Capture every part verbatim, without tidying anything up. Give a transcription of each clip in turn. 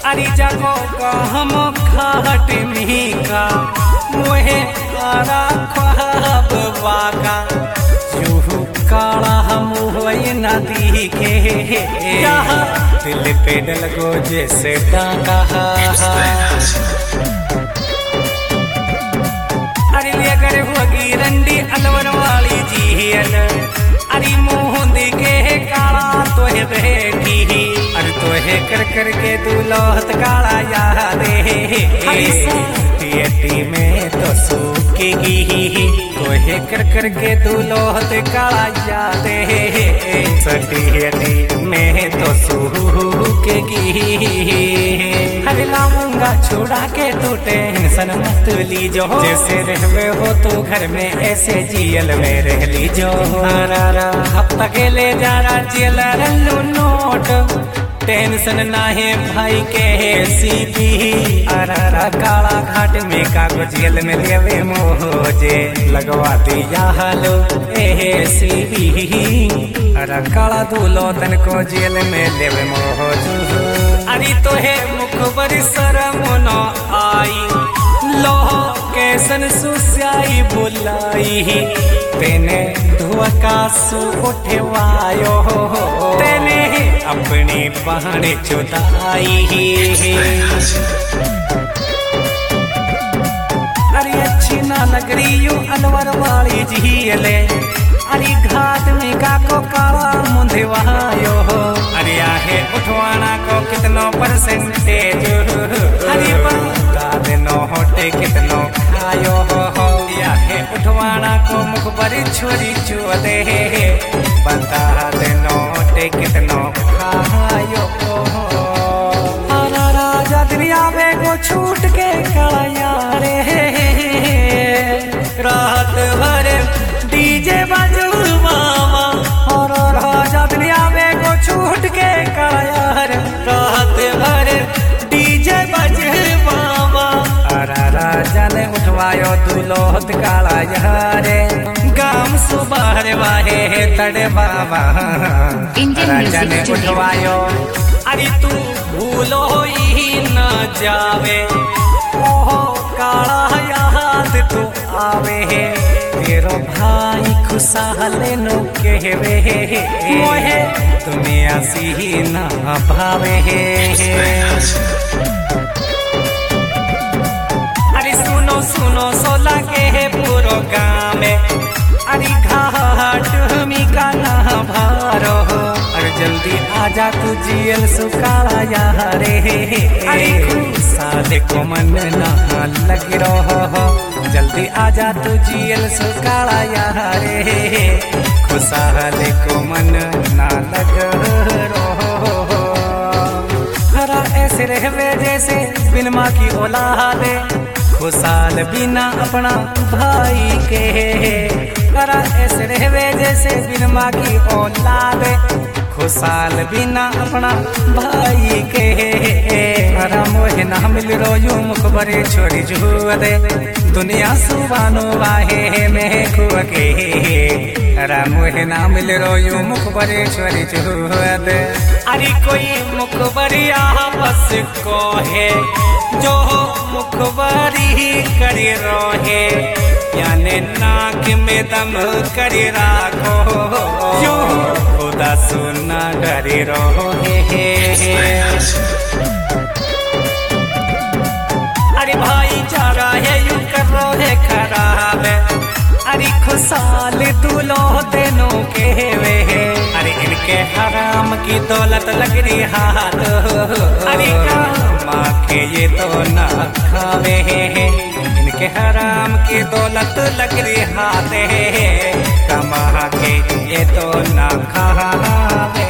अरे जगो का हम खाट मीका मोहे आरा ख्वाब वाका यूं काला हम हुए नदी के दिल पे डल गो जैसे डाका। अरे ले करे होगी रंडी अलवर वाली झील अरे मुंह के काला तोहे बैठी अरे तोहे कर कर के तू लोहत काला याद टी में तो सूखेगी तोहे कर कर के तू लोहत काला याद सटी में तो सूखेगी। अरे लाऊंगा छोड़ा के तू टेंशन मत लीजो जैसे रहवे हो तो घर में ऐसे जियल में रह लीजो। हफ्ता के ले जा रहा जेल रल्लू नोट टेंशन ना है भाई के सीपी अरारा काला घाट में कागो जेल में लेवे मोजे लगवा दिया हालो ए सीपी अरा काला दूलो तन को जेल में लेवे मोज। अरे तो है मुखबर शरम न आई लोह कैसन सुस्याई बुलाई तेने धुआका सु उठवायो तेने अपनी पहाड़ी चुदाई। अरे अच्छी ना लग रही यू अलवर वाली झीले अरे घाट में काको काला मुंधवायो अरे आहे उठवाना को कितनो परसेंटेज अरे बता देनो होटे कितनो खायो हो आहे उठवाना को मुख पर छोरी चुदे बता देनो होटे कितनो खायो राजा दुनिया में को छूट के काया रे रात भर डीजे बजवावा और राजा दुनिया में को छूट के काया रे रात भर डीजे बजवावा अरा राजा ने उठवायो दुलोहत काला यारे गाम सुबार वाहे तड़े बाबा राजा ने उठवायो अरे तू भूलो ही न जावे ओहो काला याद तू आवे तेरो भाई खुशहाल नो कहवे मोहे तुम्हें आसी न भावे। अरे सुनो सुनो सोला के पूरो गाँव में अरे घाट मी का ना भारो अरे जल्दी आजा तू जियल सुकाला यारे अरे साले को मन ना लग रहो जल्दी आजा तू जियल सुकाला यारे खुशहाल को मन ना लग रहो हरा ऐसे रहवे जैसे बिन माँ की औलाद खुशहाल बिना अपना भाई के हरा ऐसे रहवे जैसे बिन माँ की औलाद खुशहाल बिना अपना भाई के हरा मोहे ना मिल रो यू मुखबरे छोड़ी जुआ दे दुनिया सुबानो वाहे में खुआ के हरा मोहे ना मिल रो यू मुखबरे छोड़ी जुआ दे। अरे कोई मुखबरी आपस को है जो मुखबरी करे रोहे याने नाक में दम करे राखो जो खुदा सुना डरे रोहे। अरे भाई चारा है यू कर रो है खराब अरे खुशहाल दूल्हो देनो के वे अरे इनके हराम की दौलत लग रही हाथ अरे माँ के ये तो ना खावे इनके हराम की दौलत लग रही हाथ कमा के ये तो ना खावे।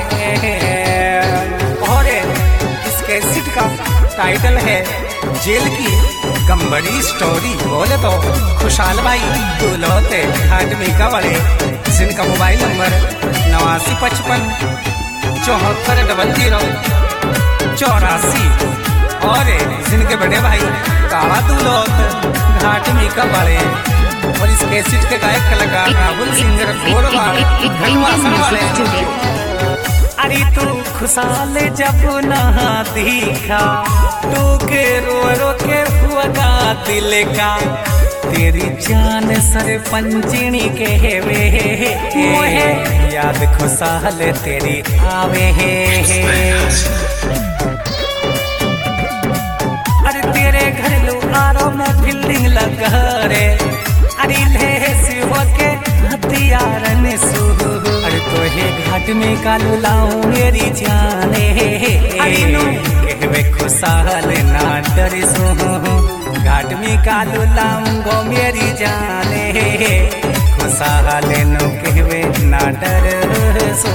और इसके सीट का टाइटल है जेल की गंबड़ी स्टोरी। बोले तो खुशहाल भाई दुलौते घाटमिका वाले जिनका मोबाइल नंबर नवासी पचपन चौहत्तर डबल जीरो चौरासी और जिनके बड़े भाई काला दुलौत घाटमिका वाले और इस कैसेट के गायक कलाकार राहुल सिंगर गोरवाल घटवासन वाले। अरे तू खुशहाल जब नहा दिखा तू के रो रो के हुआ दिल का तेरी जान सर पंचणी के वे मोहे याद खुशहाल तेरी आवे है। अरे तेरे घर लो आरो में फील्डिंग लगा रे अरे ले सिवा के हथियारन सु अरे तो हे घाट में कालू लाऊं मेरी जाने अरे नो कहवे खुशहाल ना डर सो घाट में कालू लाऊंगो मेरी जाने खुशहाल नो कहवे ना डर सो।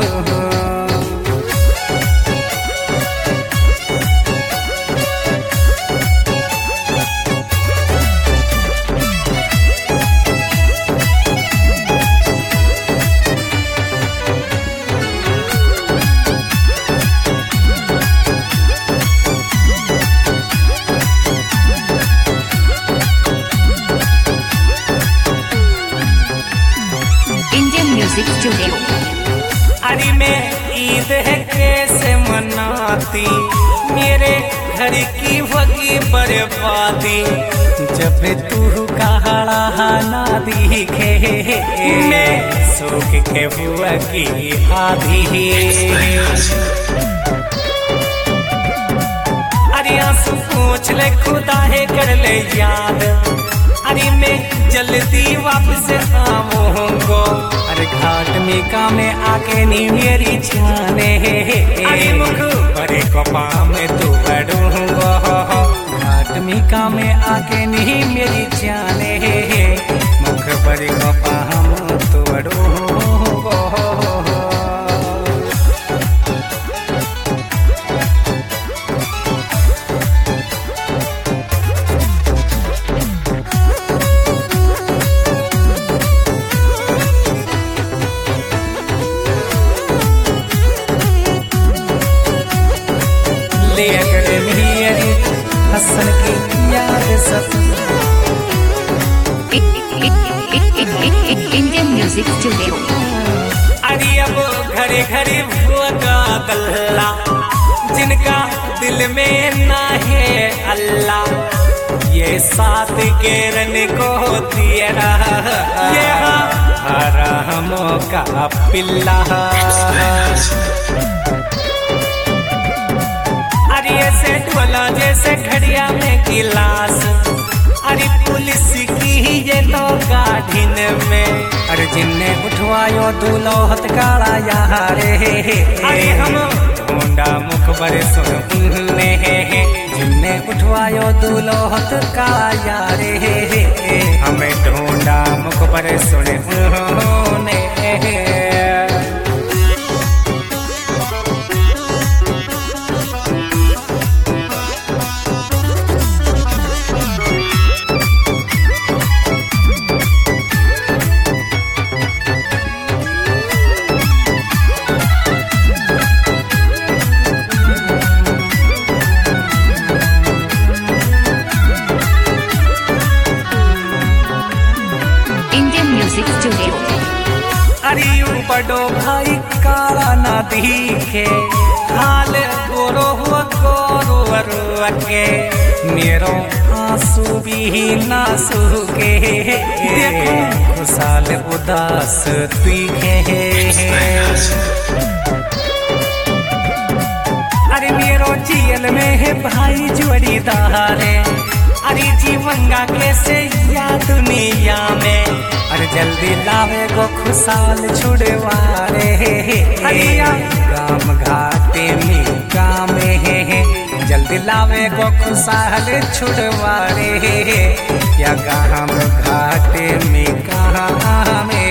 अरे मैं ईद है कैसे मनाती मेरे घर की वगी बर्बादी जब तू कहा ना दिखे मैं सूख के बुआ की आधी अरे आंसू पूछ ले खुदा है कर ले याद अरे मैं जल्दी वापस आऊंगो अरे घाट में का में आके नी मेरी जाने अरे मुख बड़े कपा में तू बढ़ूंगो घाट में का में आके नी मेरी जाने मुख बड़े कपा हम तू बढ़ूंगो। ले अगर मेरी हसन की याद सब इंडियन म्यूजिक स्टूडियो। अरे अब घरे घरे होगा गल्ला जिनका दिल में ना है अल्लाह ये साथ के रन को दिया ये हरामों का पिल्ला अरे ऐसे ढोला जैसे घड़िया में गिलास अरे पुलिस की ये तो गाढ़िन में अरे जिनने उठवायो दूल्हो हथकारा यारे अरे हम ढूंढा मुख बड़े सुनने जिनने उठवायो दूल्हो हथकारा यारे हमें ढूंढा मुख बड़े सुने अरे बड़ो भाई काला ना दिखे हाल गोरो हुआ गोरो वरुआ के मेरो आंसू भी ना सूखे देखो खुशहाल उदास दिखे अरे मेरो जेल में है भाई जोड़ीदारे अरे जीवंगा कैसे या दुनिया में अरे जल्दी लावे गो खुशहाल छुड़वारे हरिया गाम घाटे में काम है जल्दी लावे गो खुशहाल छुड़वारे या गाम घाटे में काम है।